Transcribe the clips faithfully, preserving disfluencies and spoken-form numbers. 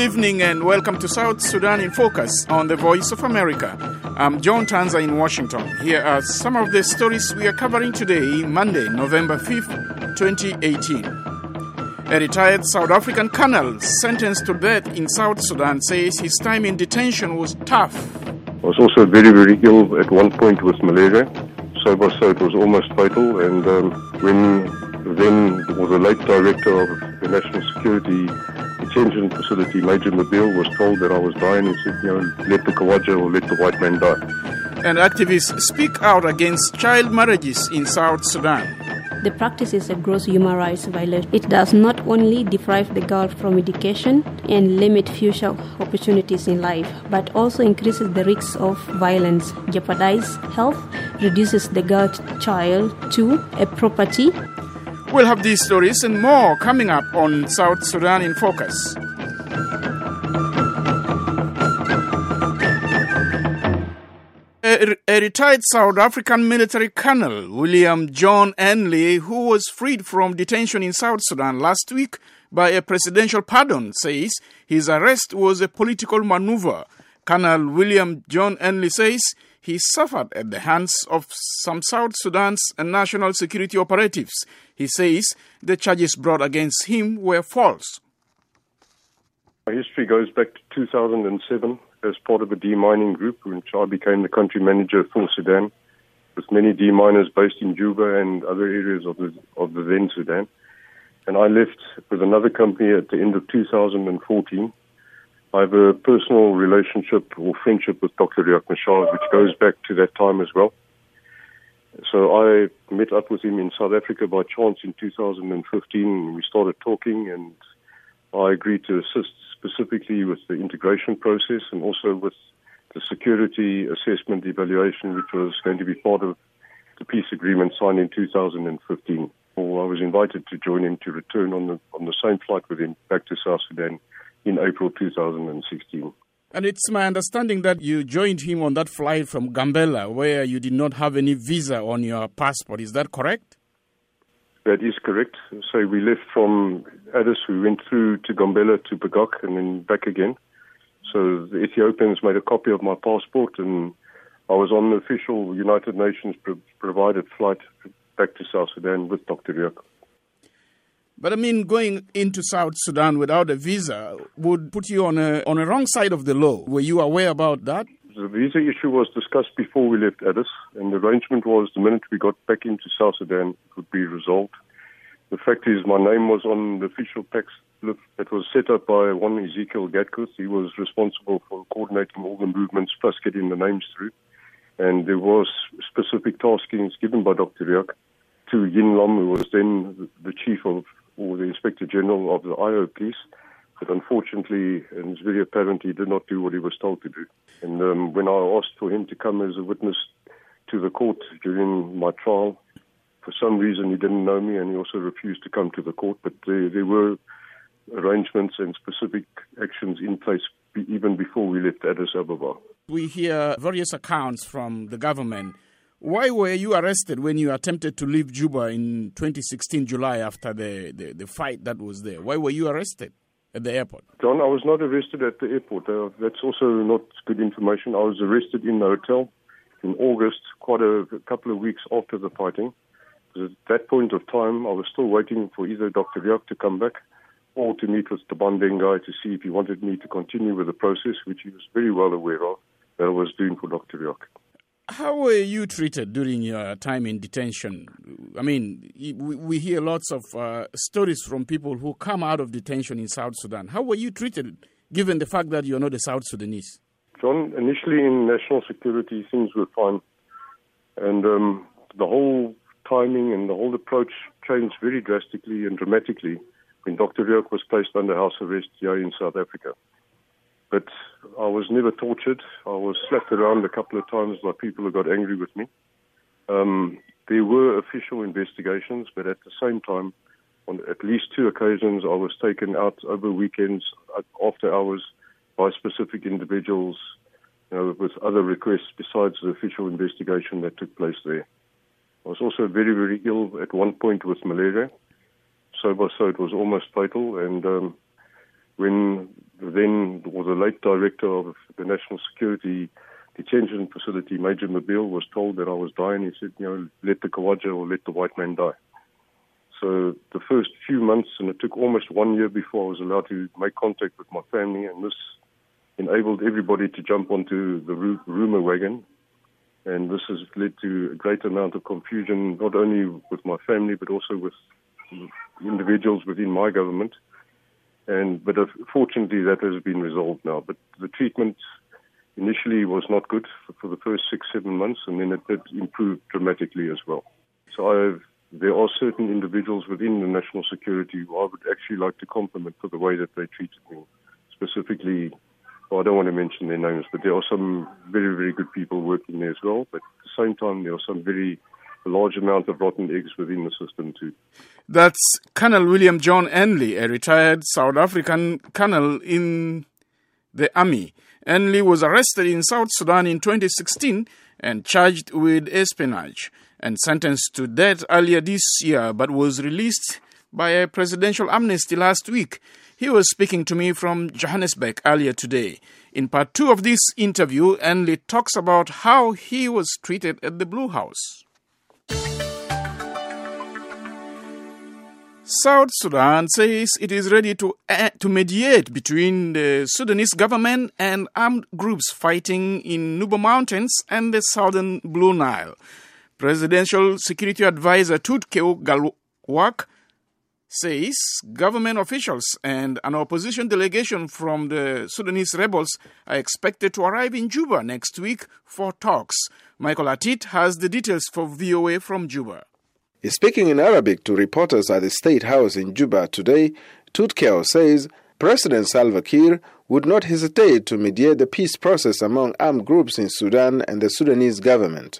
evening and welcome to South Sudan in Focus on the Voice of America. I'm John Tanza in Washington. Here are some of the stories we are covering today, Monday, November fifth, twenty eighteen. A retired South African colonel sentenced to death in South Sudan says his time in detention was tough. I was also very, very ill at one point with malaria. So by so it was almost fatal. And um, when then was a late director of the National Security Detention Facility, Major Mobile, was told that I was dying and said, you know, let the Kawaja or let the white man die. And activists speak out against child marriages in South Sudan. The practice is a gross human rights violation. It does not only deprive the girl from education and limit future opportunities in life, but also increases the risks of violence, jeopardizes health, reduces the girl child to a property. We'll have these stories and more coming up on South Sudan in Focus. A, a retired South African military colonel, William John Henley, who was freed from detention in South Sudan last week by a presidential pardon, says his arrest was a political maneuver. Colonel William John Henley says he suffered at the hands of some South Sudan's national security operatives. He says the charges brought against him were false. My history goes back to two thousand seven as part of a demining group, in which I became the country manager for Sudan, with many deminers based in Juba and other areas of the, of the then Sudan. And I left with another company at the end of two thousand fourteen. I have a personal relationship or friendship with Doctor Riek Machar, which goes back to that time as well. So I met up with him in South Africa by chance in two thousand fifteen. We started talking, and I agreed to assist specifically with the integration process and also with the security assessment evaluation, which was going to be part of the peace agreement signed in two thousand fifteen. Well, I was invited to join him to return on the on the same flight with him back to South Sudan in April two thousand sixteen. And it's my understanding that you joined him on that flight from Gambela, where you did not have any visa on your passport. Is that correct? That is correct. So we left from Addis, we went through to Gambela to Bagok and then back again. So the Ethiopians made a copy of my passport, and I was on the official United Nations pro- provided flight back to South Sudan with Doctor Riek. But I mean, going into South Sudan without a visa would put you on a on a wrong side of the law. Were you aware about that? The visa issue was discussed before we left Addis, and the arrangement was the minute we got back into South Sudan, it would be resolved. The fact is, my name was on the official tax list that was set up by one Ezekiel Gatkuth. He was responsible for coordinating all the movements plus getting the names through. And there was specific taskings given by Doctor Riek to Yin Lam, who was then the chief of, or the Inspector General of the I O Police. But unfortunately, and it's very apparent, he did not do what he was told to do. And um, when I asked for him to come as a witness to the court during my trial, for some reason he didn't know me, and he also refused to come to the court. But there, there were arrangements and specific actions in place be, even before we left Addis Ababa. We hear various accounts from the government. Why were you arrested when you attempted to leave Juba in twenty sixteen, July, after the, the, the fight that was there? Why were you arrested at the airport? John, I was not arrested at the airport. Uh, that's also not good information. I was arrested in the hotel in August, quite a, a couple of weeks after the fighting. At that point of time, I was still waiting for either Doctor Riek to come back or to meet with the Bandeng guy to see if he wanted me to continue with the process, which he was very well aware of, that I was doing for Doctor Riek. How were you treated during your time in detention? I mean, we hear lots of uh, stories from people who come out of detention in South Sudan. How were you treated, given the fact that you're not a South Sudanese? John, initially in national security, things were fine. And um, the whole timing and the whole approach changed very drastically and dramatically when Doctor Riek was placed under house arrest here in South Africa. But I was never tortured. I was slapped around a couple of times by people who got angry with me. Um, there were official investigations, but at the same time, on at least two occasions, I was taken out over weekends, after hours, by specific individuals, you know, with other requests besides the official investigation that took place there. I was also very, very ill at one point with malaria. So by so it was almost fatal, and um, when then or the late director of the National Security Detention Facility, Major Mobile, was told that I was dying. He said, you know, let the Kawaja or let the white man die. So the first few months, and it took almost one year before I was allowed to make contact with my family, and this enabled everybody to jump onto the rumor wagon. And this has led to a great amount of confusion, not only with my family, but also with individuals within my government. And but uh, fortunately, that has been resolved now. But the treatment initially was not good for, for the first six, seven months, and then it did improve dramatically as well. So I've, there are certain individuals within the national security who I would actually like to compliment for the way that they treated me. Specifically, well, I don't want to mention their names, but there are some very, very good people working there as well. But at the same time, there are some very large amount of rotten eggs within the system too. That's Colonel William John Enley, a retired South African colonel in the army. Enley was arrested in South Sudan in twenty sixteen and charged with espionage and sentenced to death earlier this year, but was released by a presidential amnesty last week. He was speaking to me from Johannesburg earlier today. In part two of this interview, Enley talks about how he was treated at the Blue House. South Sudan says it is ready to uh, to mediate between the Sudanese government and armed groups fighting in Nuba Mountains and the southern Blue Nile. Presidential Security Advisor Tutkeo Galwak says government officials and an opposition delegation from the Sudanese rebels are expected to arrive in Juba next week for talks. Michael Atit has the details for V O A from Juba. Speaking in Arabic to reporters at the State House in Juba today, Tutkeo says President Salva Kiir would not hesitate to mediate the peace process among armed groups in Sudan and the Sudanese government.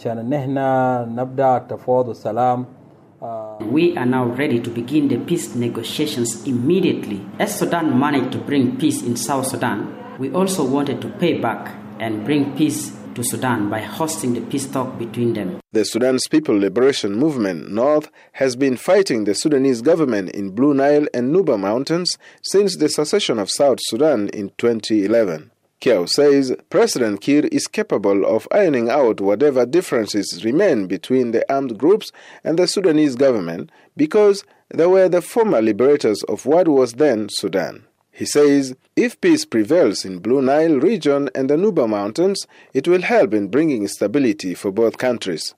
We are now ready to begin the peace negotiations immediately. As Sudan managed to bring peace in South Sudan, we also wanted to pay back and bring peace to Sudan by hosting the peace talk between them. The Sudan's People Liberation Movement North has been fighting the Sudanese government in Blue Nile and Nuba Mountains since the secession of South Sudan in twenty eleven. Keo says President Kiir is capable of ironing out whatever differences remain between the armed groups and the Sudanese government because they were the former liberators of what was then Sudan. He says if peace prevails in Blue Nile region and the Nuba Mountains, it will help in bringing stability for both countries.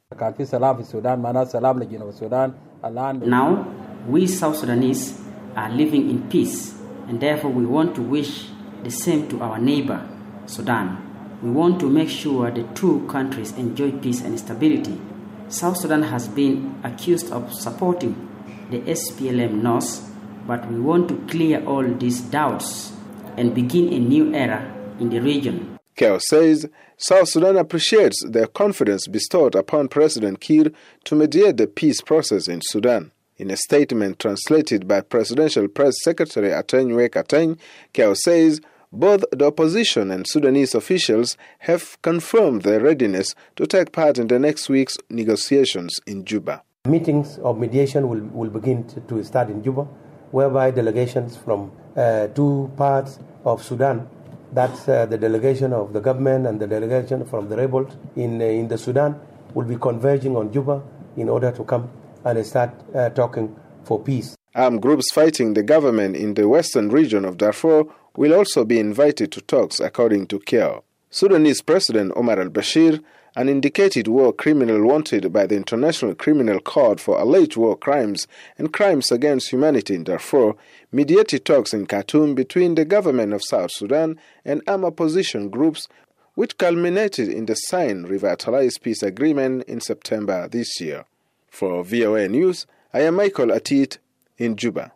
Now, we South Sudanese are living in peace, and therefore we want to wish the same to our neighbor, Sudan. We want to make sure the two countries enjoy peace and stability. South Sudan has been accused of supporting the S P L M North, but we want to clear all these doubts and begin a new era in the region. Keo says South Sudan appreciates the confidence bestowed upon President Kiir to mediate the peace process in Sudan. In a statement translated by Presidential Press Secretary Atenywe Kateny, Keo says both the opposition and Sudanese officials have confirmed their readiness to take part in the next week's negotiations in Juba. Meetings of mediation will, will begin to, to start in Juba, whereby delegations from uh, two parts of Sudan, that's uh, the delegation of the government and the delegation from the rebels in, uh, in the Sudan, will be converging on Juba in order to come and start uh, talking for peace. Armed groups fighting the government in the western region of Darfur will also be invited to talks, according to Keo. Sudanese President Omar al-Bashir, an indicated war criminal wanted by the International Criminal Court for alleged war crimes and crimes against humanity in Darfur, mediated talks in Khartoum between the government of South Sudan and armed opposition groups, which culminated in the signed revitalized peace agreement in September this year. For V O A News, I am Michael Atit in Juba.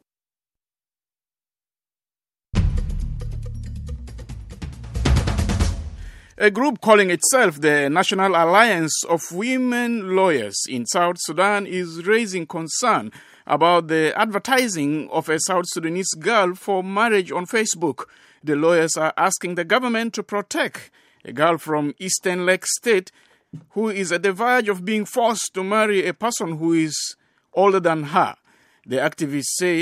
A group calling itself the National Alliance of Women Lawyers in South Sudan is raising concern about the advertising of a South Sudanese girl for marriage on Facebook. The lawyers are asking the government to protect a girl from Eastern Lake State who is at the verge of being forced to marry a person who is older than her. The activists say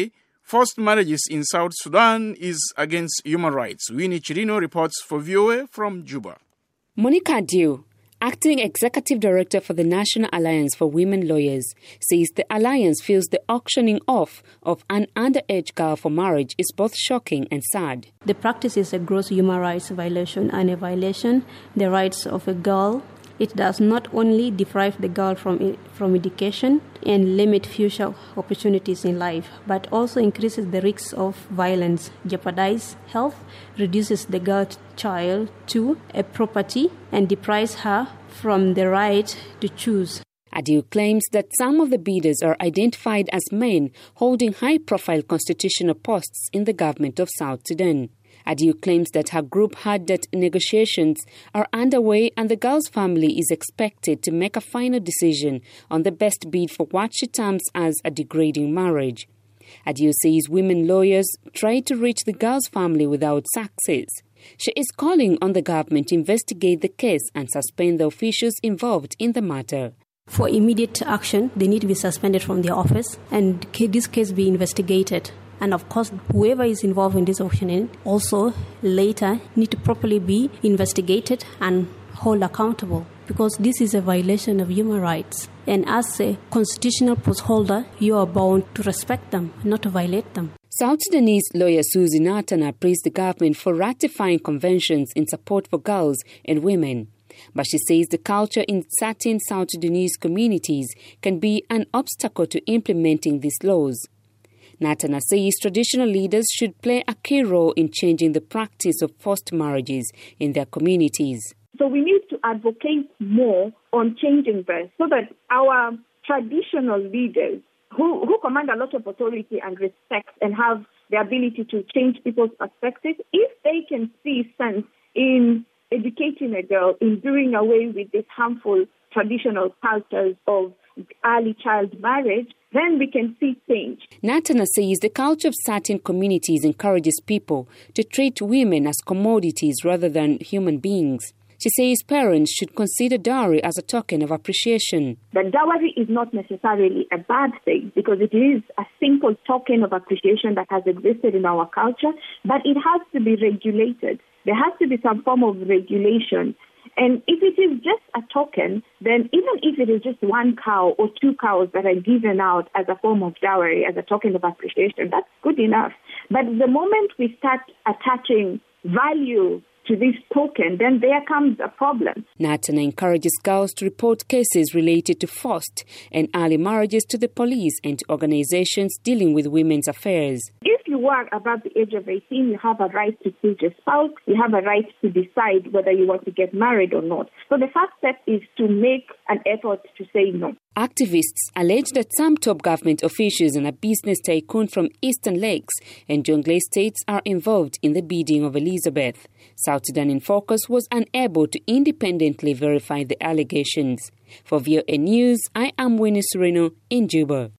Forced marriages in South Sudan is against human rights. Winnie Chirino reports for V O A from Juba. Monica Diu, Acting Executive Director for the National Alliance for Women Lawyers, says the alliance feels the auctioning off of an underage girl for marriage is both shocking and sad. The practice is a gross human rights violation and a violation the rights of a girl. It does not only deprive the girl from from education and limit future opportunities in life, but also increases the risks of violence, jeopardizes health, reduces the girl's child to a property, and deprives her from the right to choose. Adiu claims that some of the bidders are identified as men holding high-profile constitutional posts in the government of South Sudan. Adiu claims that her group heard that negotiations are underway and the girl's family is expected to make a final decision on the best bid for what she terms as a degrading marriage. Adiu says women lawyers tried to reach the girl's family without success. She is calling on the government to investigate the case and suspend the officials involved in the matter. For immediate action, they need to be suspended from their office and this case be investigated. And of course, whoever is involved in this auctioning also later need to properly be investigated and held accountable, because this is a violation of human rights. And as a constitutional post holder, you are bound to respect them, not to violate them. South Sudanese lawyer Susie Natana praised the government for ratifying conventions in support for girls and women. But she says the culture in certain South Sudanese communities can be an obstacle to implementing these laws. Natana says traditional leaders should play a key role in changing the practice of forced marriages in their communities. So we need to advocate more on changing this so that our traditional leaders who, who command a lot of authority and respect and have the ability to change people's perspectives, if they can see sense in educating a girl, in doing away with these harmful traditional cultures of early child marriage, then we can see change. Natana says the culture of certain communities encourages people to treat women as commodities rather than human beings. She says parents should consider dowry as a token of appreciation. The dowry is not necessarily a bad thing because it is a simple token of appreciation that has existed in our culture, but it has to be regulated. There has to be some form of regulation. And if it is just a token, then even if it is just one cow or two cows that are given out as a form of dowry, as a token of appreciation, that's good enough. But the moment we start attaching value to this token, then there comes a problem. Natana encourages girls to report cases related to forced and early marriages to the police and to organizations dealing with women's affairs. If you are above the age of eighteen, you have a right to choose your spouse. You have a right to decide whether you want to get married or not. So the first step is to make an effort to say no. Activists allege that some top government officials and a business tycoon from Eastern Lakes and Jonglei states are involved in the bidding of Elizabeth. South Sudan in Focus was unable to independently verify the allegations. For V O A News, I am Winnie Chirino in Juba.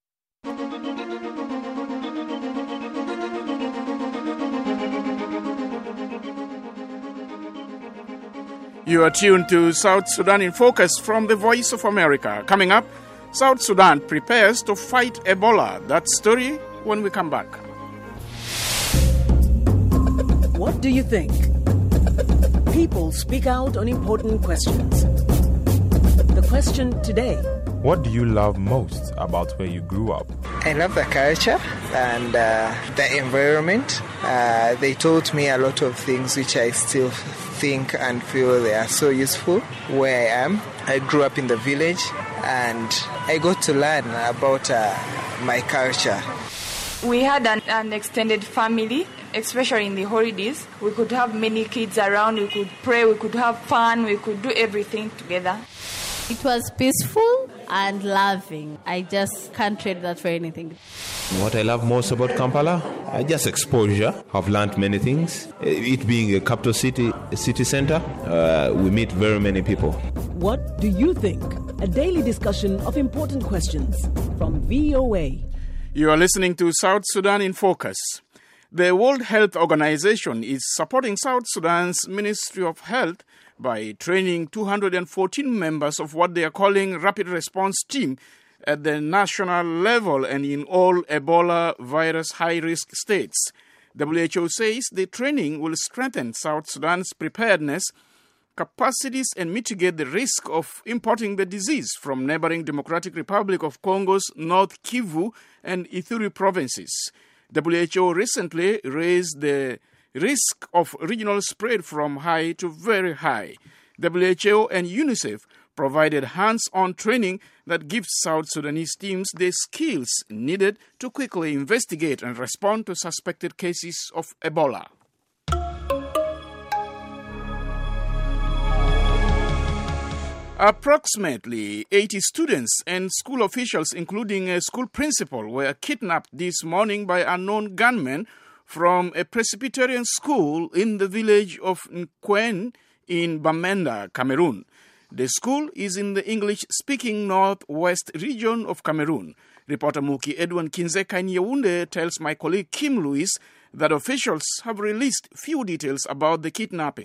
You are tuned to South Sudan in Focus from the Voice of America. Coming up, South Sudan prepares to fight Ebola. That story when we come back. What do you think? People speak out on important questions. The question today: what do you love most about where you grew up? I love the culture and uh, the environment. Uh, they taught me a lot of things which I still think and feel they are so useful where I am. I grew up in the village and I got to learn about uh, my culture. We had an, an extended family, especially in the holidays. We could have many kids around, we could pray, we could have fun, we could do everything together. It was peaceful and loving. I just can't trade that for anything. What I love most about Kampala, uh, just exposure. I've learned many things. It being a capital city, a city center, uh, we meet very many people. What do you think? A daily discussion of important questions from V O A. You are listening to South Sudan in Focus. The World Health Organization is supporting South Sudan's Ministry of Health by training two hundred fourteen members of what they are calling Rapid Response Team at the national level and in all Ebola virus high-risk states. W H O says the training will strengthen South Sudan's preparedness, capacities, and mitigate the risk of importing the disease from neighboring Democratic Republic of Congo's North Kivu and Ituri provinces. W H O recently raised the risk of regional spread from high to very high. W H O and UNICEF provided hands-on training that gives South Sudanese teams the skills needed to quickly investigate and respond to suspected cases of Ebola. Approximately eighty students and school officials, including a school principal, were kidnapped this morning by unknown gunmen from a Presbyterian school in the village of Nkwen in Bamenda, Cameroon. The school is in the English-speaking northwest region of Cameroon. Reporter Muki Edwin Kinzeka in Yaoundé tells my colleague Kim Lewis that officials have released few details about the kidnapping.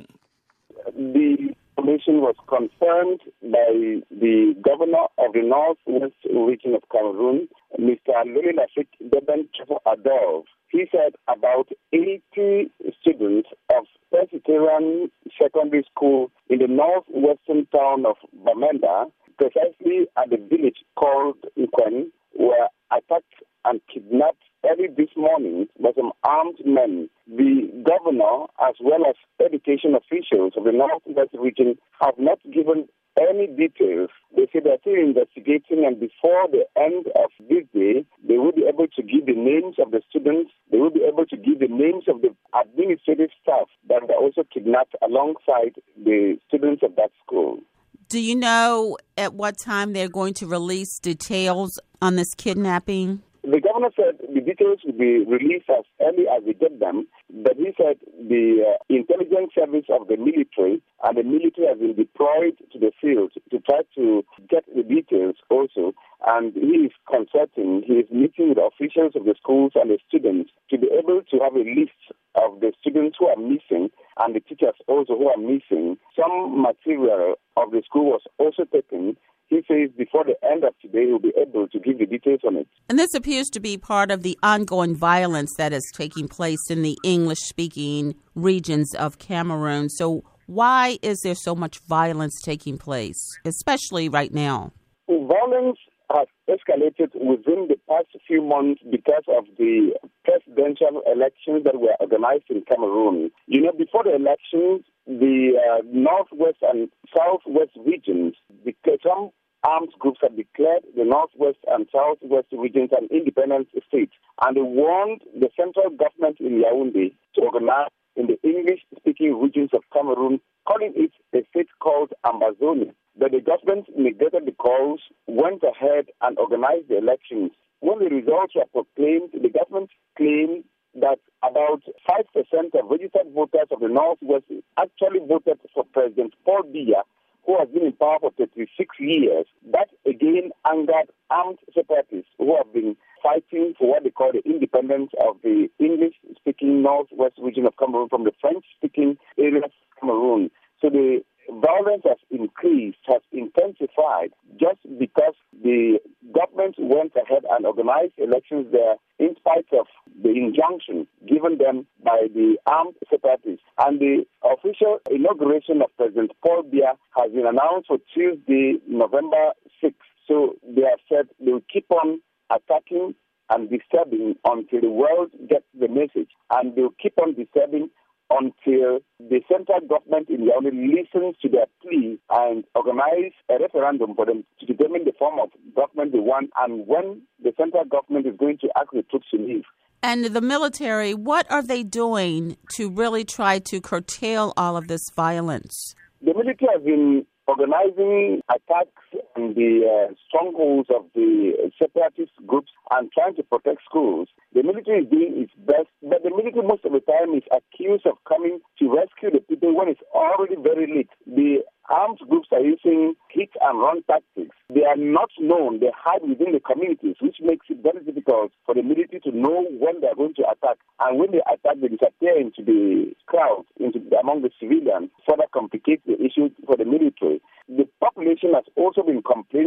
The information was confirmed by the governor of the northwest region of Cameroon, Mister Louis Lafik Deben Adolf. He said about eighty students of Presbyterian Secondary School in the northwestern town of Bamenda, precisely at the village called Nkwen, were attacked and kidnapped early this morning by some armed men. The governor, as well as education officials of the northwest region, have not given any details. They say they're still investigating, and before the end of this day, they will be able to give the names of the students. They will be able to give the names of the administrative staff that were also kidnapped alongside the students of that school. Do you know at what time they're going to release details on this kidnapping? The governor said the details will be released as early as we get them, but he said the uh, intelligence service of the military and the military has been deployed to the field to try to get the details also, and he is consulting, he is meeting with the officials of the schools and the students to be able to have a list of the students who are missing and the teachers also who are missing. Some material of the school was also taken. He says before the end of today, he'll be able to give the details on it. And this appears to be part of the ongoing violence that is taking place in the English-speaking regions of Cameroon. So why is there so much violence taking place, especially right now? Violence has escalated within the past few months because of the presidential elections that were organized in Cameroon. You know, before the elections, the uh, northwest and southwest regions, because some armed groups have declared the northwest and southwest regions an independent state, and they warned the central government in Yaoundé to organize in the English-speaking regions of Cameroon, calling it a state called Ambazonia. But the government negated the calls, went ahead and organized the elections. When the results were proclaimed, the government claimed that about five percent of registered voters of the Northwest actually voted for President Paul Biya, who has been in power for thirty-six years. That again angered armed separatists who have been fighting for what they call the independence of the English-speaking Northwest region of Cameroon from the French-speaking area of Cameroon. So the violence has increased, has intensified, just because the government went ahead and organized elections there in spite of the injunction given them by the armed separatists. And the official inauguration of President Paul Biya has been announced for Tuesday, November sixth. So they have said they will keep on attacking and disturbing until the world gets the message. And they will keep on disturbing until the central government in Yaoundé listens to their plea and organize a referendum for them to determine the form of government they want and when the central government is going to ask the troops to leave. And the military, what are they doing to really try to curtail all of this violence? The military has been organizing attacks on the uh, strongholds of the separatist groups and trying to protect schools. The military is doing its best, but the military most of the time is accused of coming to rescue the people when it's already very late. The armed groups are using hit and run tactics. They are not known. They hide within the communities, which makes it very difficult for the military to know when they are going to attack. And when they attack, they disappear into the crowd, into the, among the civilians, further complicates the issue for the military. The population has also been complaining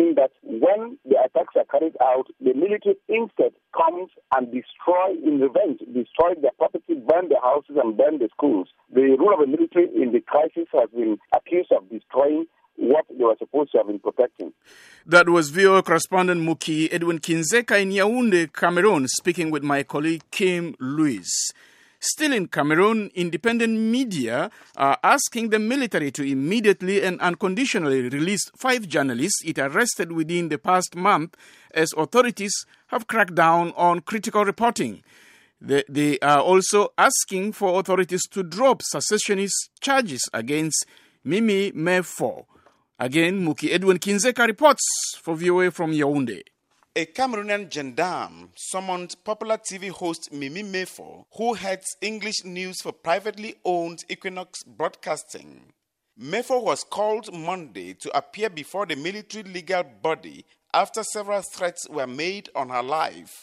saying that when the attacks are carried out, the military instead comes and destroy in revenge, destroy their property, burn their houses and burn the schools. The role of the military in the crisis has been accused of destroying what they were supposed to have been protecting. That was V O A correspondent Muki Edwin Kinzeka in Yaoundé, Cameroon, speaking with my colleague Kim Lewis. Still in Cameroon, independent media are asking the military to immediately and unconditionally release five journalists it arrested within the past month as authorities have cracked down on critical reporting. They, they are also asking for authorities to drop secessionist charges against Mimi Mefo. Again, Muki Edwin Kinzeka reports for V O A from Yaoundé. A Cameroonian gendarme summoned popular T V host Mimi Mefo, who heads English news for privately owned Equinox Broadcasting. Mefo was called Monday to appear before the military legal body after several threats were made on her life.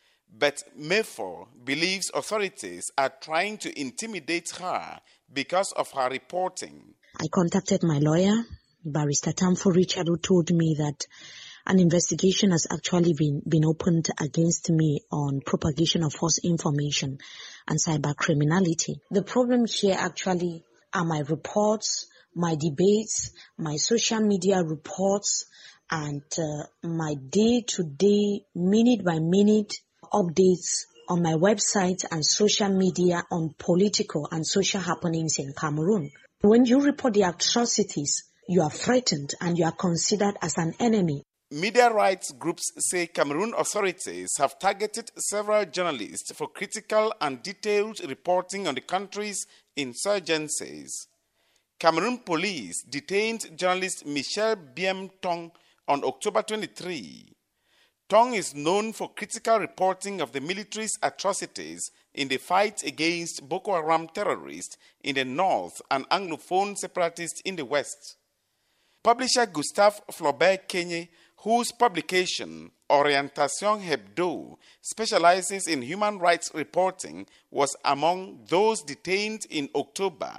But Mefo believes authorities are trying to intimidate her because of her reporting. I contacted my lawyer, Barrister Tamfo Richard, who told me that an investigation has actually been, been opened against me on propagation of false information and cyber criminality. The problem here actually are my reports, my debates, my social media reports, and uh, my day-to-day, minute-by-minute updates on my website and social media on political and social happenings in Cameroon. When you report the atrocities, you are threatened and you are considered as an enemy. Media rights groups say Cameroon authorities have targeted several journalists for critical and detailed reporting on the country's insurgencies. Cameroon police detained journalist Michel Biem Tong on October twenty-third. Tong is known for critical reporting of the military's atrocities in the fight against Boko Haram terrorists in the north and Anglophone separatists in the west. Publisher Gustave Flaubert Kenye, whose publication, Orientation Hebdo, specializes in human rights reporting, was among those detained in October.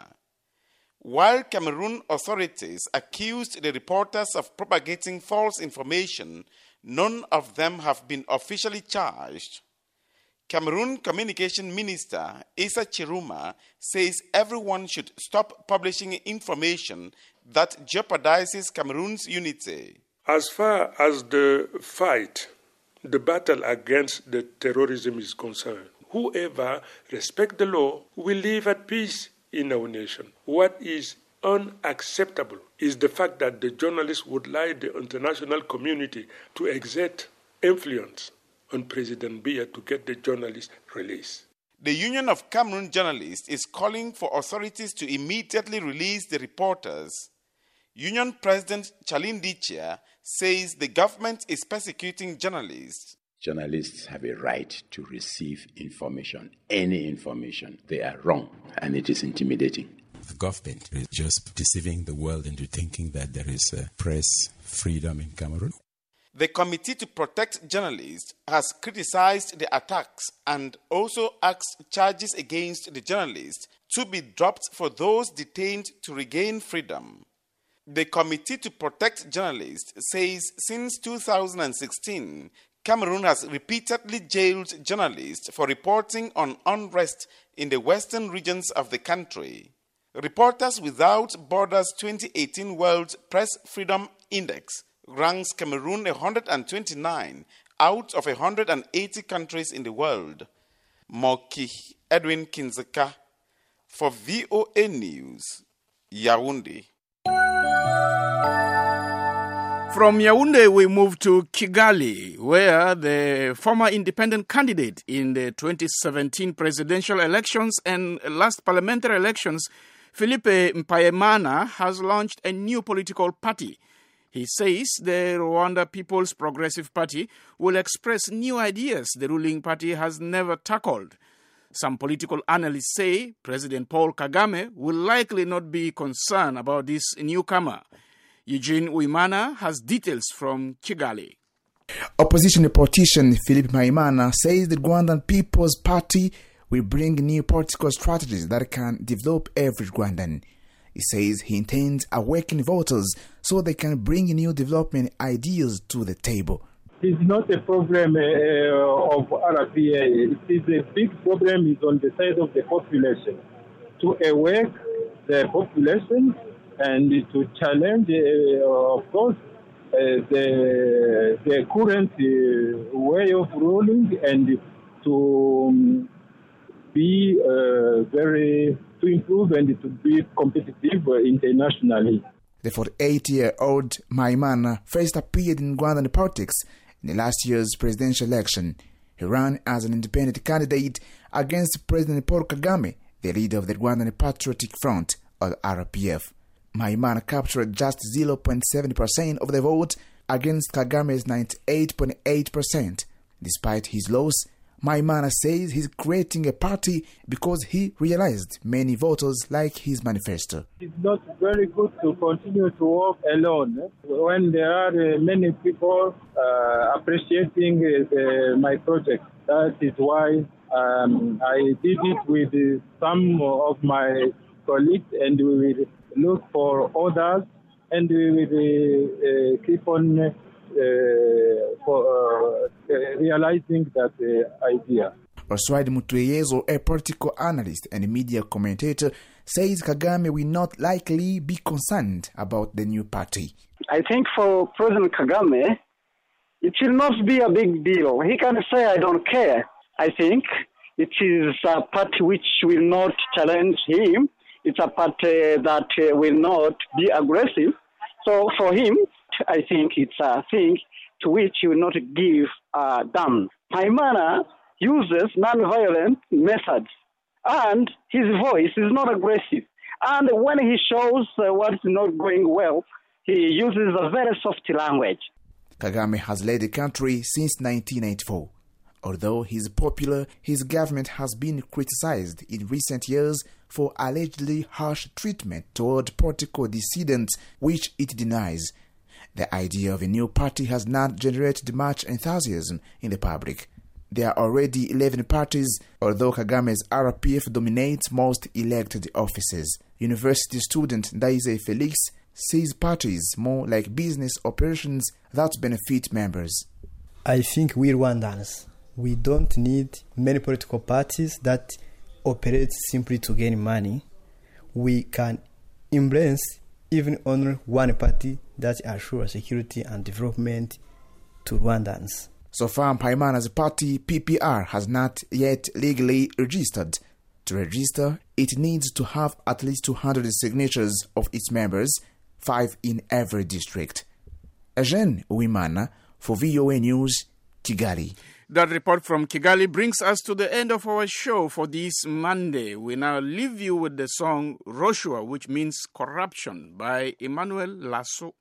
While Cameroon authorities accused the reporters of propagating false information, none of them have been officially charged. Cameroon Communication Minister Issa Chiruma says everyone should stop publishing information that jeopardizes Cameroon's unity. As far as the fight, the battle against the terrorism is concerned, whoever respects the law will live at peace in our nation. What is unacceptable is the fact that the journalists would like the international community to exert influence on President Biya to get the journalists released. The Union of Cameroon Journalists is calling for authorities to immediately release the reporters. Union President Charline Dichia says the government is persecuting journalists. Journalists have a right to receive information, any information. They are wrong, and it is intimidating. The government is just deceiving the world into thinking that there is uh, press freedom in Cameroon. The Committee to Protect Journalists has criticized the attacks and also asked charges against the journalists to be dropped for those detained to regain freedom. The Committee to Protect Journalists says since two thousand sixteen, Cameroon has repeatedly jailed journalists for reporting on unrest in the western regions of the country. Reporters Without Borders twenty eighteen World Press Freedom Index ranks Cameroon one hundred twenty-nine out of one hundred eighty countries in the world. Moki Edwin Kinzeka for V O A News, Yaoundé. From Yaoundé, we move to Kigali, where the former independent candidate in the twenty seventeen presidential elections and last parliamentary elections, Philippe Mpayimana, has launched a new political party. He says the Rwanda People's Progressive Party will express new ideas the ruling party has never tackled. Some political analysts say President Paul Kagame will likely not be concerned about this newcomer. Eugene Uimana has details from Kigali. Opposition politician Philippe Mpayimana says the Rwandan People's Party will bring new political strategies that can develop every Rwandan. He He says he intends awakening voters so they can bring new development ideas to the table. It's not a problem uh, of R P A. It is a big problem is on the side of the population. To awake the population and to challenge, uh, of course, uh, the the current uh, way of ruling, and to um, be uh, very to improve and to be competitive internationally. The forty-eight-year-old Maimana first appeared in Rwandan politics in last year's presidential election. He ran as an independent candidate against President Paul Kagame, the leader of the Rwandan Patriotic Front, or R P F. Maimana captured just zero point seven percent of the vote against Kagame's ninety-eight point eight percent. Despite his loss, Maimana says he's creating a party because he realized many voters like his manifesto. It's not very good to continue to work alone when there are many people uh, appreciating uh, my project. That is why um, I did it with some of my colleagues, and we will look for others, and we will uh, keep on uh, for uh, realizing that uh, idea. Oswald Mutuyezo, a political analyst and media commentator, says Kagame will not likely be concerned about the new party. I think for President Kagame, it will not be a big deal. He can say, I don't care. I think it is a party which will not challenge him. It's a party that uh, will not be aggressive. So for him, I think it's a thing to which he will not give a damn. Maimana uses non-violent methods, and his voice is not aggressive. And when he shows uh, what's not going well, he uses a very soft language. Kagame has led the country since nineteen ninety-four. Although he is popular, his government has been criticized in recent years for allegedly harsh treatment toward political dissidents, which it denies. The idea of a new party has not generated much enthusiasm in the public. There are already eleven parties, although Kagame's R P F dominates most elected offices. University student Ndaize Felix sees parties more like business operations that benefit members. I think we Rwandans, we don't need many political parties that operate simply to gain money. We can embrace even only one party that assures security and development to Rwandans. So far, Maimana's party, P P R, has not yet legally registered. To register, it needs to have at least two hundred signatures of its members, five in every district. Eugene Uwimana for V O A News, Kigali. That report from Kigali brings us to the end of our show for this Monday. We now leave you with the song Roshua, which means corruption, by Emmanuel Lasso.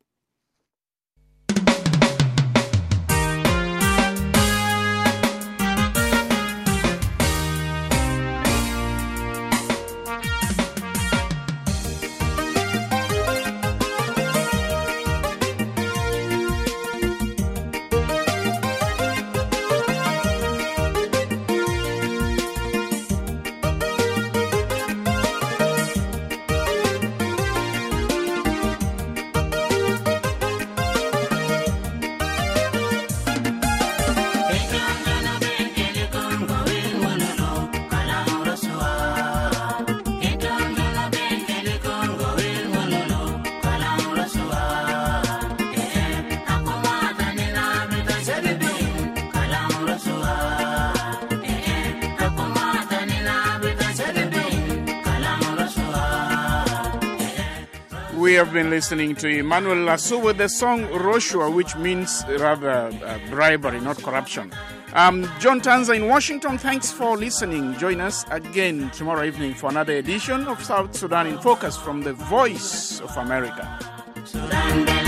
We have been listening to Emmanuel Lasso with the song Roshua, which means rather uh, bribery, not corruption. Um, John Tanza in Washington, thanks for listening. Join us again tomorrow evening for another edition of South Sudan in Focus from the Voice of America. Sudan.